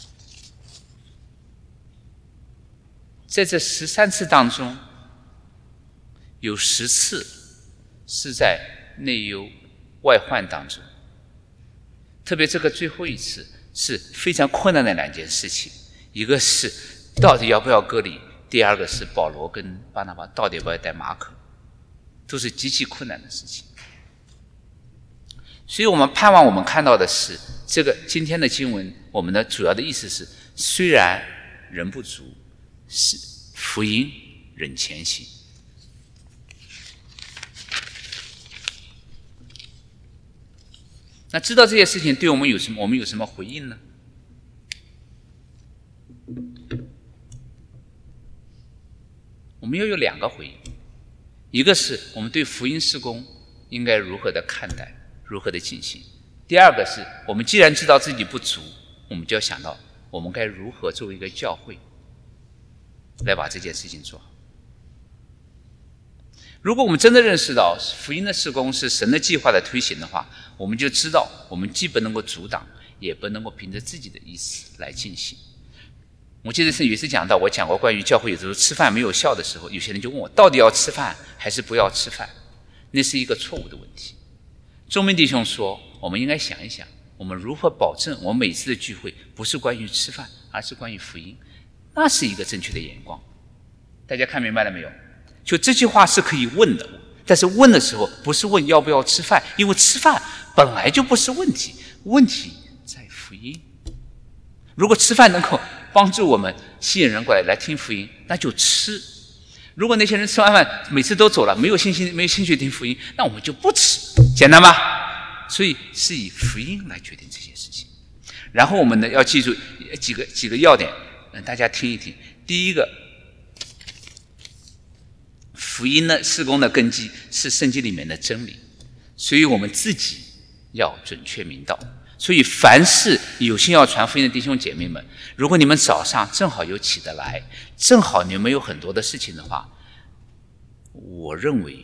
在这十三次当中，有十次是在内忧外患当中，特别这个最后一次是非常困难的两件事情，一个是到底要不要割礼，第二个是保罗跟巴拿巴到底要不要带马可，都是极其困难的事情。所以我们盼望我们看到的是，这个今天的经文，我们的主要的意思是，虽然人不足，是福音仍前行。那知道这些事情对我们有什么？我们有什么回应呢？我们要有两个回应，一个是我们对福音事工应该如何的看待，如何的进行；第二个是我们既然知道自己不足，我们就要想到我们该如何作为一个教会来把这件事情做好。如果我们真的认识到福音的事工是神的计划的推行的话，我们就知道我们既不能够阻挡，也不能够凭着自己的意思来进行。我记得是有一次讲到，我讲过关于教会有时候吃饭没有效的时候，有些人就问我到底要吃饭还是不要吃饭，那是一个错误的问题。钟明弟兄说，我们应该想一想，我们如何保证我们每次的聚会不是关于吃饭，而是关于福音，那是一个正确的眼光。大家看明白了没有？就这句话是可以问的，但是问的时候不是问要不要吃饭，因为吃饭本来就不是问题，问题在福音。如果吃饭能够帮助我们吸引人过来来听福音，那就吃。如果那些人吃完饭每次都走了，没有信心没有兴趣听福音，那我们就不吃，简单吧？所以是以福音来决定这些事情。然后我们呢要记住几个几个要点，让大家听一听。第一个，福音的事工的根基是圣经里面的真理，所以我们自己要准确明道。所以凡是有心要传福音的弟兄姐妹们，如果你们早上正好有起得来，正好你们有很多的事情的话，我认为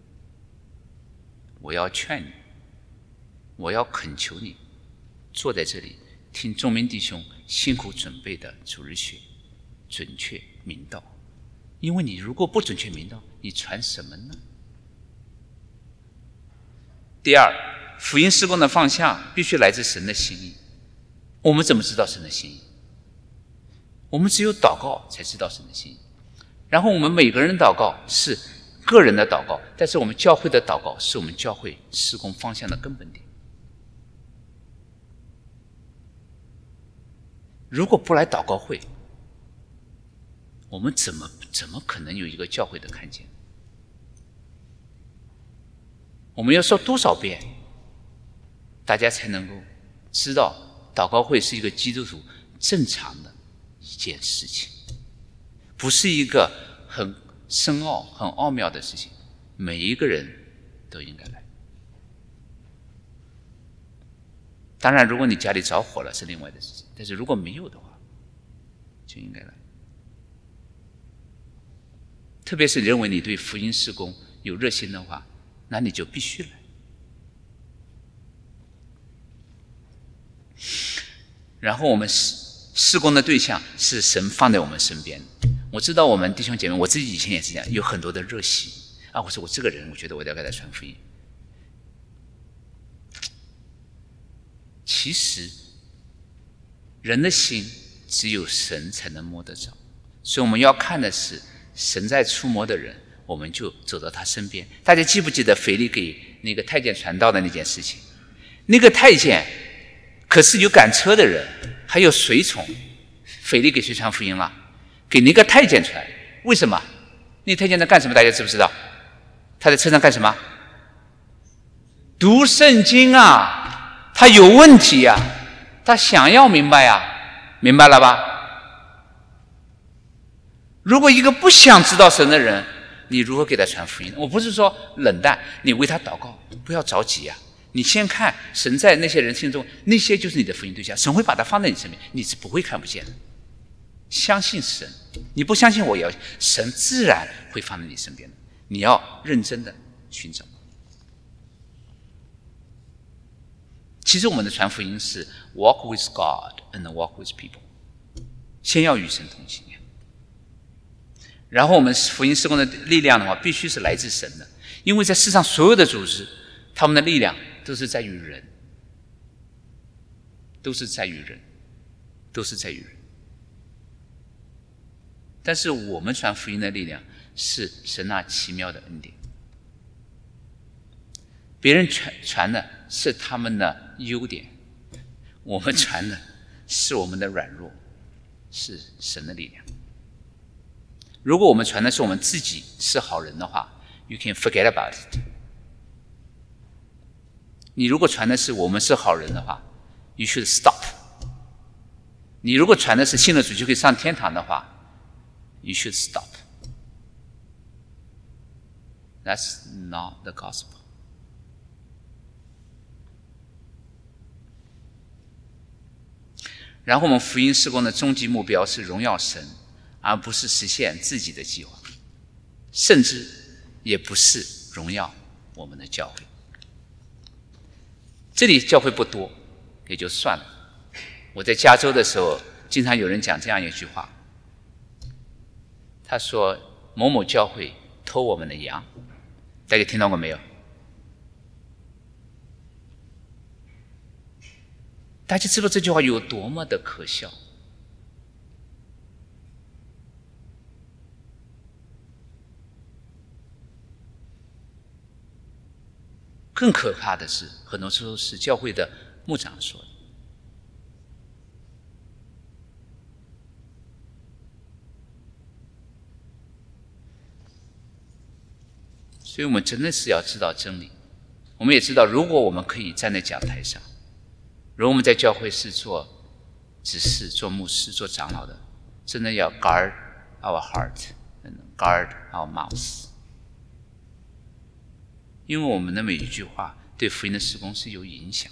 我要劝你，我要恳求你坐在这里听钟明弟兄辛苦准备的主日学，准确明道。因为你如果不准确明道，你传什么呢？第二，福音事工的方向必须来自神的心意。我们怎么知道神的心意？我们只有祷告才知道神的心意。然后我们每个人祷告是个人的祷告，但是我们教会的祷告是我们教会事工方向的根本点。如果不来祷告会，我们怎么怎么可能有一个教会的看见？我们要说多少遍，大家才能够知道祷告会是一个基督徒正常的一件事情，不是一个很深奥很奥妙的事情，每一个人都应该来。当然如果你家里着火了是另外的事情，但是如果没有的话就应该来。特别是认为你对福音事工有热心的话，那你就必须来。然后我们事工的对象是神放在我们身边。我知道我们弟兄姐妹，我自己以前也是这样，有很多的热心啊，我说我这个人我觉得我要给他传福音。其实人的心只有神才能摸得着，所以我们要看的是神在触摸的人，我们就走到他身边。大家记不记得腓力给那个太监传道的那件事情？那个太监可是有赶车的人，还有随从。腓力给谁传福音了？给那个太监传。为什么？那太监在干什么？大家知不知道？他在车上干什么？读圣经啊！他有问题呀、啊，他想要明白呀、啊，明白了吧？如果一个不想知道神的人， 你如何给他传福音？我不是说冷淡，你为他祷告，不要着急啊。你先看神在那些人心中，那些就是你的福音对象，神会把它放在你身边，你是不会看不见的。相信神，你不相信我也要，神自然会放在你身边的。你要认真的寻找。其实我们的传福音是 walk with God and walk with people， 先要与神同行。然后我们福音事工的力量的话，必须是来自神的，因为在世上所有的组织，他们的力量都是在于人，都是在于人，都是在于人。但是我们传福音的力量是神那奇妙的恩典。别人传传的是他们的优点，我们传的是我们的软弱，是神的力量。如果我们传的是我们自己是好人的话 ，you can forget about it。你如果传的是我们是好人的话 ，you should stop。你如果传的是信了主就可以上天堂的话 ，you should stop。That's not the gospel。然后我们福音事工的终极目标是荣耀神，而不是实现自己的计划，甚至也不是荣耀我们的教会。这里教会不多也就算了，我在加州的时候经常有人讲这样一句话，他说某某教会偷我们的羊，大家听到过没有？大家知道这句话有多么的可笑。更可怕的是，很多时候是教会的牧长说的。所以我们真的是要知道真理。我们也知道，如果我们可以站在讲台上，如果我们在教会是做执事、做牧师、做长老的，真的要 guard our heart and guard our mouth。因为我们的每一句话对福音的事工是有影响。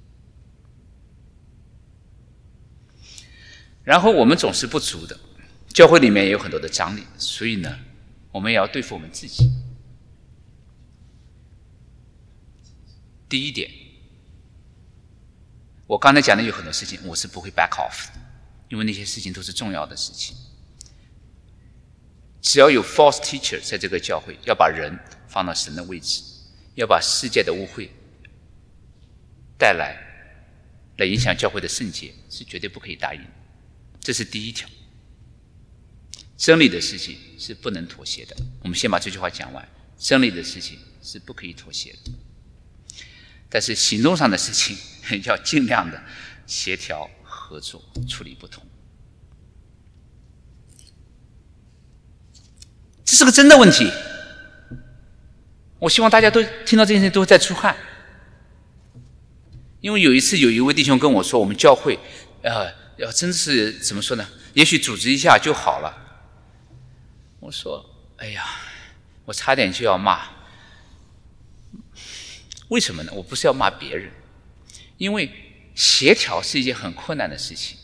然后我们总是不足的，教会里面也有很多的张力，所以呢，我们也要对付我们自己。第一点，我刚才讲的有很多事情，我是不会 back off 的，因为那些事情都是重要的事情。只要有 false teacher 在这个教会，要把人放到神的位置，要把世界的污秽带来，来影响教会的圣洁，是绝对不可以答应。这是第一条。真理的事情是不能妥协的。我们先把这句话讲完。真理的事情是不可以妥协的。但是行动上的事情要尽量的协调合作，处理不同。这是个真的问题。我希望大家都听到这件事情都在出汗。因为有一次有一位弟兄跟我说，我们教会呃要真是怎么说呢，也许组织一下就好了。我说哎呀，我差点就要骂。为什么呢？我不是要骂别人，因为协调是一件很困难的事情。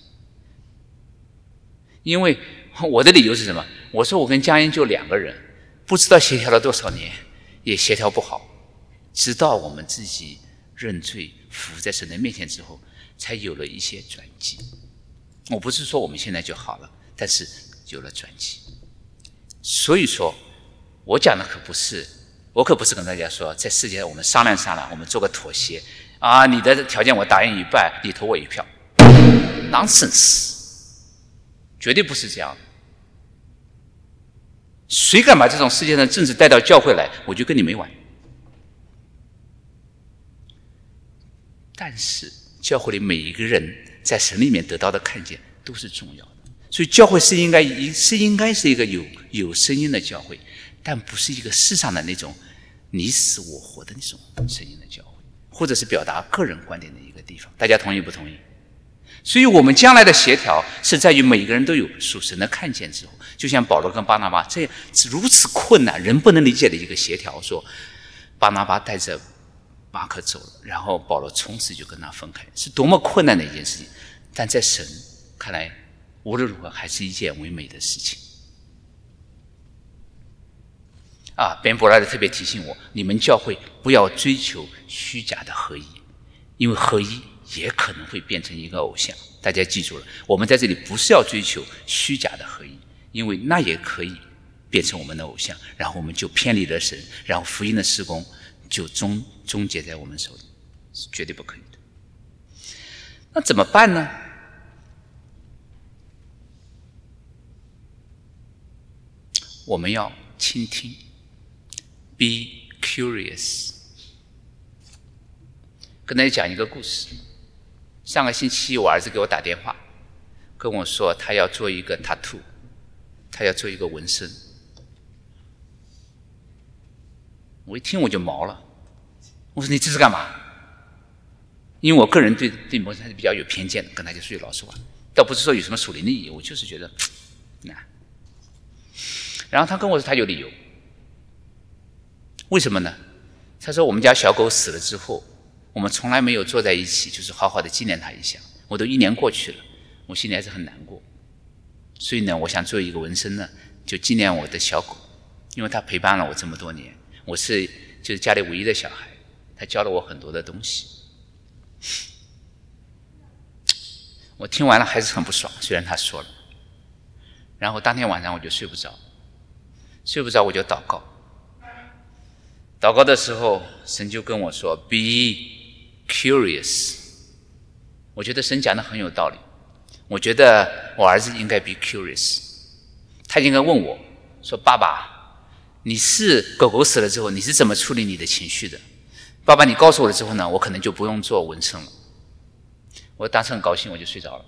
因为我的理由是什么？我说我跟江英就两个人，不知道协调了多少年，也协调不好，直到我们自己认罪服在神的面前之后，才有了一些转机。我不是说我们现在就好了，但是有了转机。所以说我讲的可不是我可不是跟大家说，在世界上我们商量商量，我们做个妥协啊！你的条件我答应一半，你投我一票 ，nonsense， 绝对不是这样的。谁敢把这种世界上的政治带到教会来，我就跟你没完。但是教会里每一个人在神里面得到的看见都是重要的，所以教会是应该是应该是一个有有声音的教会。但不是一个世上的那种你死我活的那种声音的教会，或者是表达个人观点的一个地方。大家同意不同意？ 所以我们将来的协调是在于每个人都有属神的看见之后，就像保罗跟巴拿巴这如此困难人不能理解的一个协调，说巴拿巴带着马可走了，然后保罗从此就跟他分开，是多么困难的一件事情，但在神看来无论如何还是一件唯美的事情啊。边伯拉的特别提醒我，你们教会不要追求虚假的合一，因为合一也可能会变成一个偶像。大家记住了，我们在这里不是要追求虚假的合一，因为那也可以变成我们的偶像，然后我们就偏离了神，然后福音的事工就终终结在我们手里，是绝对不可以的。那怎么办呢？我们要倾听 ，be curious。跟大家讲一个故事。上个星期我儿子给我打电话，跟我说他要做一个 tattoo， 他要做一个纹身。我一听我就毛了，我说你这是干嘛？因为我个人对对纹身还是比较有偏见的，跟他就说句老实话，倒不是说有什么属灵的意义，我就是觉得难。然后他跟我说他有理由，为什么呢？他说我们家小狗死了之后，我们从来没有坐在一起，就是好好的纪念它一下。我都一年过去了，我心里还是很难过。所以呢，我想做一个纹身呢，就纪念我的小狗，因为它陪伴了我这么多年。我是就是家里唯一的小孩，他教了我很多的东西。我听完了还是很不爽，虽然他说了。然后当天晚上我就睡不着，睡不着我就祷告。祷告的时候，神就跟我说 ：“Be curious。”我觉得神讲的很有道理。我觉得我儿子应该 be curious， 他应该问我说：“爸爸，你是狗狗死了之后，你是怎么处理你的情绪的？爸爸，你告诉我了之后呢，我可能就不用做纹身了。”我当时很高兴，我就睡着了。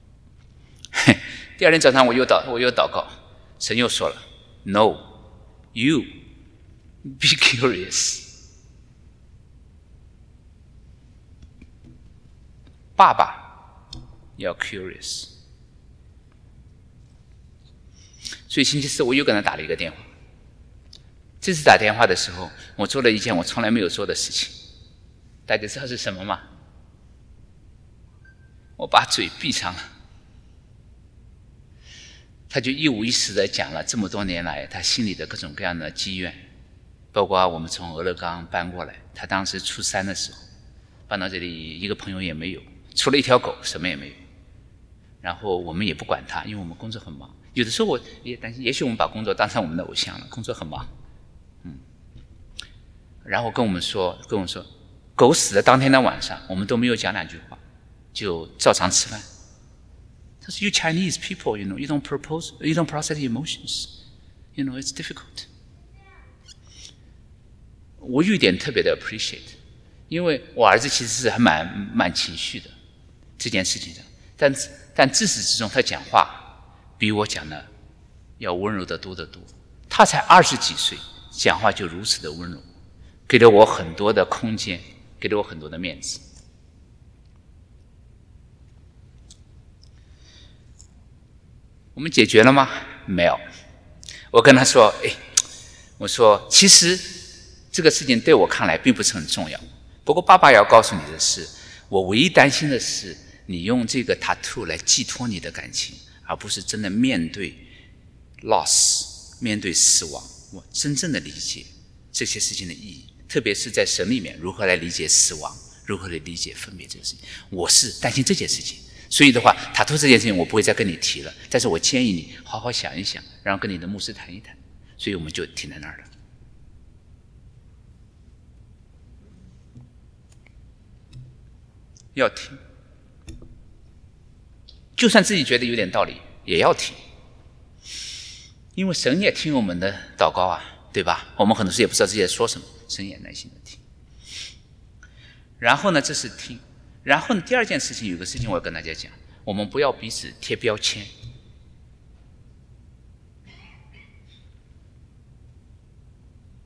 第二天早上我又祷我又祷告，神又说了 ：“No, you be curious。”爸爸要 curious。所以星期四我又跟他打了一个电话。这次打电话的时候，我做了一件我从来没有做的事情。大家知道是什么吗？我把嘴闭上了。他就一五一十的讲了这么多年来他心里的各种各样的积怨，包括我们从俄勒冈搬过来，他当时初三的时候搬到这里，一个朋友也没有，除了一条狗什么也没有。然后我们也不管他，因为我们工作很忙。有的时候我也担心，也许我们把工作当成我们的偶像了，工作很忙。嗯，然后跟我们说跟我们说狗死的当天的晚上，我们都没有讲两句话，就照常吃饭。他说 ：“You Chinese people, you know, you don't propose, you don't process emotions, you know, it's difficult.” 我有一点特别的 appreciate， 因为我儿子其实是还蛮蛮情绪的这件事情上，但但自始至终他讲话比我讲的要温柔得多得多。他才二十几岁，讲话就如此的温柔，给了我很多的空间，给了我很多的面子。我们解决了吗？没有。我跟他说：“哎，我说其实这个事情对我看来并不是很重要。不过爸爸要告诉你的是，我唯一担心的是你用这个 tattoo 来寄托你的感情，而不是真的面对 loss， 面对死亡。我真正的理解这些事情的意义，特别是在神里面如何来理解死亡，如何来理解分别这个事情。我是担心这件事情。”所以的话，塔图这件事情我不会再跟你提了，但是我建议你好好想一想，然后跟你的牧师谈一谈。所以我们就停在那儿了。要听，就算自己觉得有点道理，也要听，因为神也听我们的祷告啊，对吧？我们很多时也不知道自己在说什么，神也耐心的听。然后呢，这是听。然后呢，第二件事情有个事情我要跟大家讲，我们不要彼此贴标签。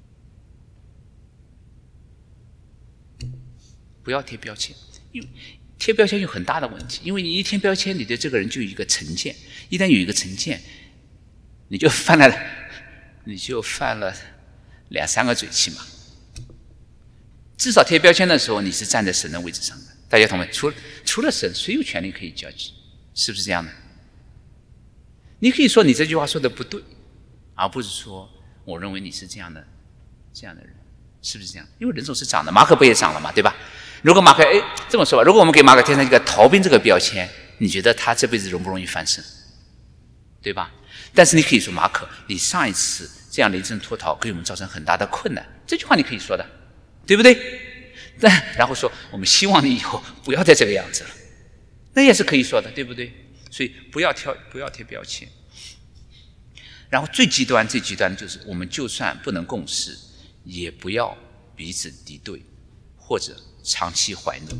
不要贴标签，因为贴标签有很大的问题，因为你一贴标签，你对这个人就有一个成见，一旦有一个成见，你就犯了，你就犯了两三个罪气嘛。至少贴标签的时候，你是站在神的位置上的。大家同意？除了除了神，谁有权利可以 judge？ 是不是这样的？你可以说你这句话说的不对，而不是说我认为你是这样的这样的人，是不是这样？因为人总是长的，马可不也长了嘛，对吧？如果马可，哎，这么说吧，如果我们给马可贴上一个逃兵这个标签，你觉得他这辈子容不容易翻身？对吧？但是你可以说马可，你上一次这样临阵脱逃，给我们造成很大的困难，这句话你可以说的，对不对？但然后说我们希望你以后不要再这个样子了，那也是可以说的，对不对？所以不要挑，不要贴标签。然后最极端、最极端的就是，我们就算不能共事，也不要彼此敌对，或者长期怀怒。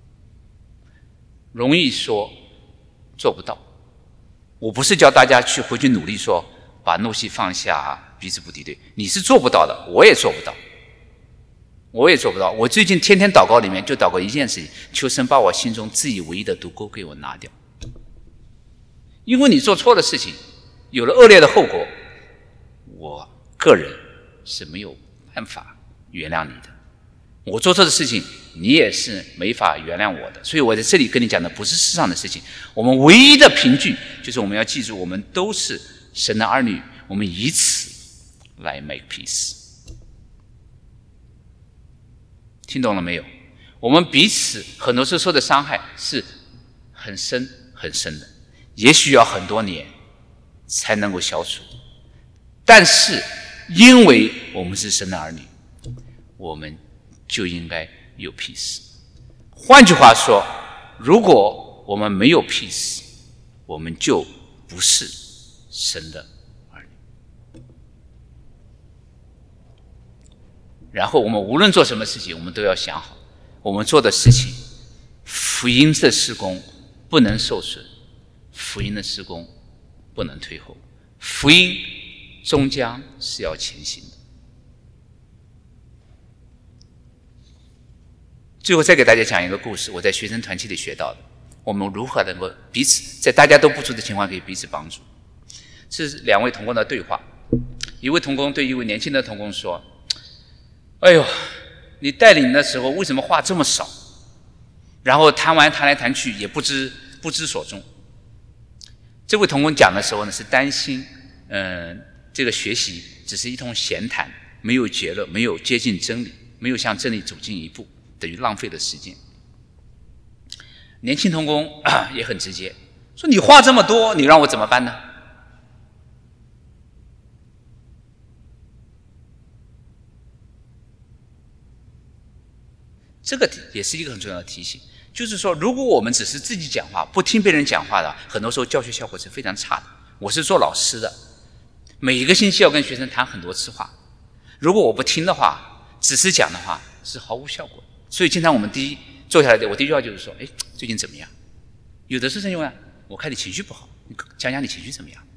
容易说，做不到。我不是叫大家去回去努力说把怒气放下，彼此不敌对，你是做不到的，我也做不到，我也做不到。我最近天天祷告里面就祷告一件事情，求神把我心中自以为意的毒钩给我拿掉。因为你做错的事情，有了恶劣的后果，我个人是没有办法原谅你的。我做错的事情，你也是没法原谅我的。所以我在这里跟你讲的不是世上的事情，我们唯一的凭据就是我们要记住，我们都是神的儿女，我们以此来 make peace。听懂了没有？我们彼此很多时候受的伤害是很深很深的，也许要很多年才能够消除。但是因为我们是神的儿女，我们就应该有 peace。 换句话说，如果我们没有 peace， 我们就不是神的儿女。然后我们无论做什么事情，我们都要想好，我们做的事情，福音的事工不能受损，福音的事工不能退后，福音终将是要前行的。最后再给大家讲一个故事，我在学生团契里学到的，我们如何能够彼此在大家都不足的情况可以彼此帮助。这是两位同工的对话，一位同工对一位年轻的同工说，哎呦，你带领的时候为什么话这么少，然后谈完谈来谈去也不知不知所终。这位同工讲的时候呢，是担心嗯、呃，这个学习只是一通闲谈，没有结论，没有接近真理，没有向真理走近一步，等于浪费了时间。年轻同工、啊、也很直接，说你话这么多，你让我怎么办呢？这个也是一个很重要的提醒，就是说如果我们只是自己讲话，不听别人讲话的，很多时候教学效果是非常差的。我是做老师的，每一个星期要跟学生谈很多次话，如果我不听的话，只是讲的话是毫无效果。所以经常我们第一坐下来的，我第一句话就是说，哎，最近怎么样？有的是因为我看你情绪不好，你讲讲你情绪怎么样？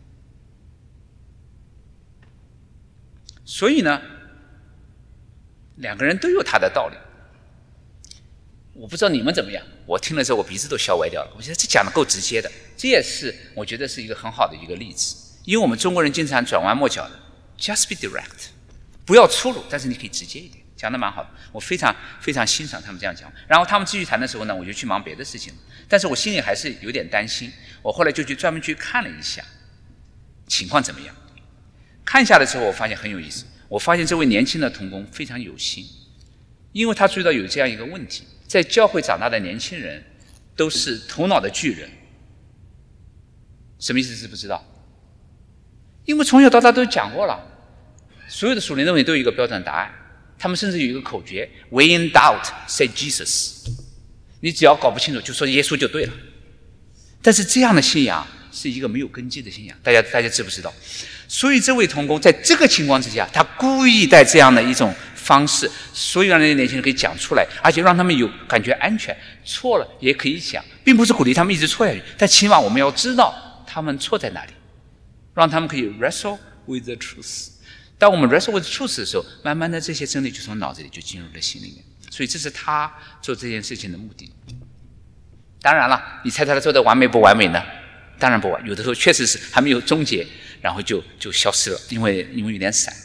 所以呢，两个人都有他的道理。我不知道你们怎么样，我听了之后我鼻子都笑歪掉了。我觉得这讲的够直接的，这也是我觉得是一个很好的一个例子。因为我们中国人经常转弯抹角的 ，just be direct， 不要粗鲁，但是你可以直接一点，讲的蛮好的。我非常非常欣赏他们这样讲。然后他们继续谈的时候呢，我就去忙别的事情，但是我心里还是有点担心。我后来就去专门去看了一下，情况怎么样？看下来之后，我发现很有意思。我发现这位年轻的同工非常有心，因为他注意到有这样一个问题。在教会长大的年轻人都是头脑的巨人，什么意思知不知道？因为从小到大都讲过了，所有的属灵认为都有一个标准答案，他们甚至有一个口诀 When in doubt, say Jesus， 你只要搞不清楚就说耶稣就对了。但是这样的信仰是一个没有根基的信仰，大家大家知不知道？所以这位同工在这个情况之下，他故意带这样的一种方式，所以让那些年轻人可以讲出来，而且让他们有感觉安全，错了也可以讲，并不是鼓励他们一直错下去，但起码我们要知道他们错在哪里，让他们可以 wrestle with the truth。 当我们 wrestle with the truth 的时候，慢慢的这些真理就从脑子里就进入了心里面，所以这是他做这件事情的目的。 当然了，你猜他做的完美不完美呢？当然不完，有的时候确实是还没有终结，然后就就消失了，因为因为有点散。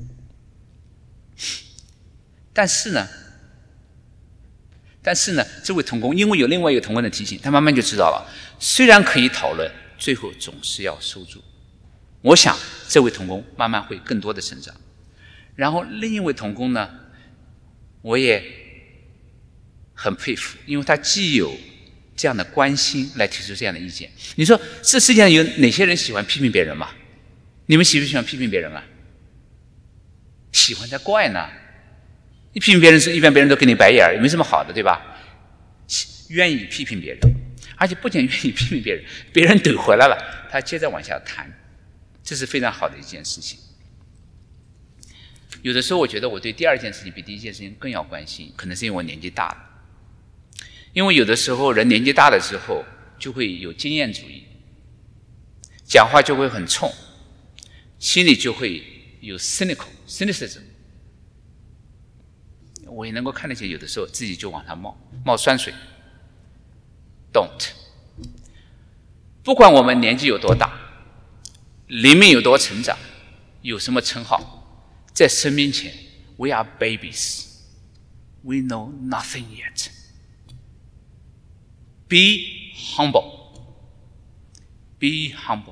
但是呢，但是呢，这位同工因为有另外一个同工的提醒，他慢慢就知道了，虽然可以讨论，最后总是要收住。我想这位同工慢慢会更多的成长。然后另一位同工呢，我也很佩服，因为他既有这样的关心来提出这样的意见。你说这世界上有哪些人喜欢批评别人吗？你们喜不喜欢批评别人啊？喜欢才怪呢！你批评别人是一般别人都给你白眼，也没什么好的，对吧？愿意批评别人，而且不仅愿意批评别人，别人怼回来了，他接着往下谈，这是非常好的一件事情。有的时候我觉得我对第二件事情比第一件事情更要关心，可能是因为我年纪大了。因为有的时候人年纪大了之后就会有经验主义，讲话就会很冲，心里就会有 cynical cynicism。我也能够看得见，有的时候自己就往上冒冒酸水。Don't。不管我们年纪有多大，灵命有多成长，有什么称号，在神面前 ，we are babies. We know nothing yet. Be humble. Be humble.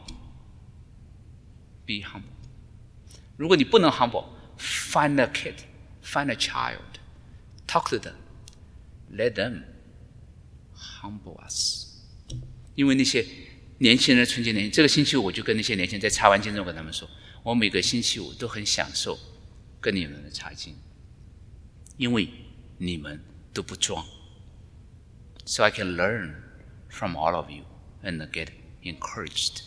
Be humble. 如果你不能 humble, find a kid, find a child, talk to them, let them humble us. 因为那些年轻人，纯洁年轻，这个星期五我就跟那些年轻人在查完经之后跟他们说，我每个星期五都很享受跟你们的查经，因为你们都不装。So I can learn from all of you and get encouraged.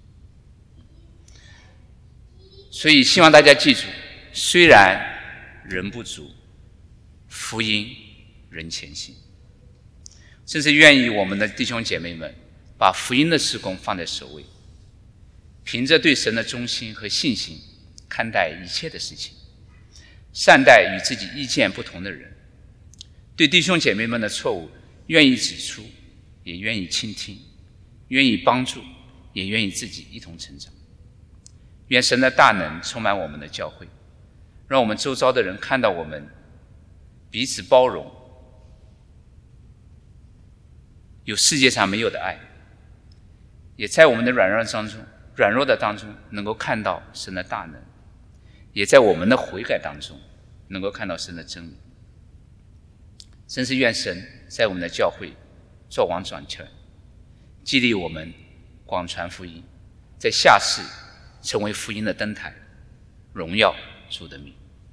所以希望大家记住，虽然人不足，福音人前行。甚至愿意我们的弟兄姐妹们把福音的事工放在首位，凭着对神的忠心和信心看待一切的事情，善待与自己意见不同的人，对弟兄姐妹们的错误愿意指出，也愿意倾听，愿意帮助，也愿意自己一同成长。愿神的大能充满我们的教会，让我们周遭的人看到我们彼此包容，有世界上没有的爱，也在我们的软弱当中软弱的当中能够看到神的大能，也在我们的悔改当中能够看到神的真理。真是愿神在我们的教会做王掌权，激励我们广传福音，在下世成为福音的灯台，荣耀主的名。